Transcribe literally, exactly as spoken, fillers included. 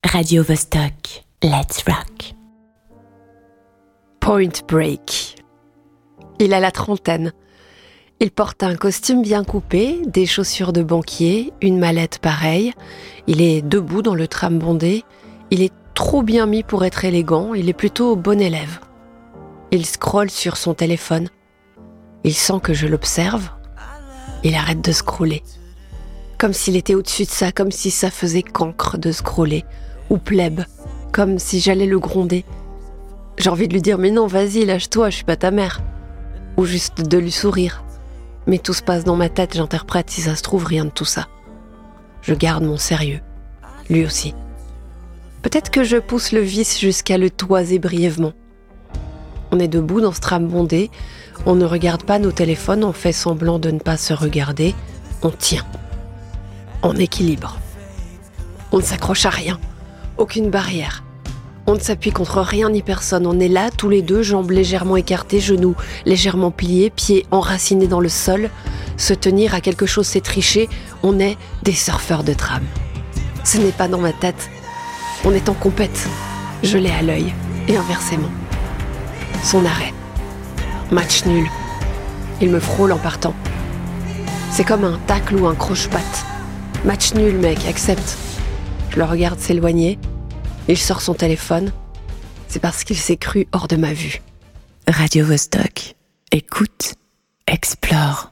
Radio Vostok, let's rock. Point Break. Il a la trentaine. Il porte un costume bien coupé, des chaussures de banquier, une mallette pareille. Il est debout dans le tram bondé. Il est trop bien mis pour être élégant. Il est plutôt bon élève. Il scrolle sur son téléphone. Il sent que je l'observe. Il arrête de scroller. Comme s'il était au-dessus de ça, comme si ça faisait cancre de scroller. Ou plèbe, comme si j'allais le gronder. J'ai envie de lui dire « Mais non, vas-y, lâche-toi, je suis pas ta mère ». Ou juste de lui sourire. Mais tout se passe dans ma tête, j'interprète, si ça se trouve, rien de tout ça. Je garde mon sérieux. Lui aussi. Peut-être que je pousse le vice jusqu'à le toiser brièvement. On est debout dans ce tram bondé, on ne regarde pas nos téléphones, on fait semblant de ne pas se regarder, on tient. En équilibre. On ne s'accroche à rien. Aucune barrière. On ne s'appuie contre rien ni personne. On est là, tous les deux, jambes légèrement écartées, genoux légèrement pliés, pieds enracinés dans le sol. Se tenir à quelque chose, c'est tricher. On est des surfeurs de tram. Ce n'est pas dans ma tête. On est en compète. Je l'ai à l'œil. Et inversement. Son arrêt. Match nul. Il me frôle en partant. C'est comme un tacle ou un croche-patte. Match nul, mec, accepte. Je le regarde s'éloigner. Il sort son téléphone. C'est parce qu'il s'est cru hors de ma vue. Radio Vostok, écoute, explore.